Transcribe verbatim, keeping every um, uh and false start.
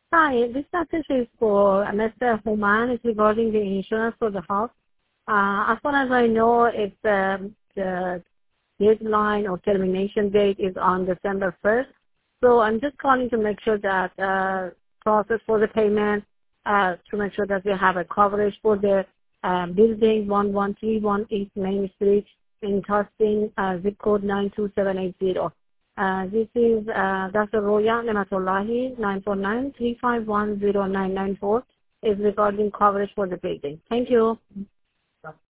Hi, this message is for Mister Human. It's regarding the insurance for the house. Uh, as far as I know, it's um, the deadline or termination date is on December first. So I'm just calling to make sure that uh, process for the payment, uh, to make sure that we have a coverage for the uh, building one one three one eight Main Street in Tustin, uh, zip code nine two seven eight zero. Uh, this is uh, Doctor Roya Nematullahi, nine four nine, three five one, zero nine nine four, is regarding coverage for the building. Thank you.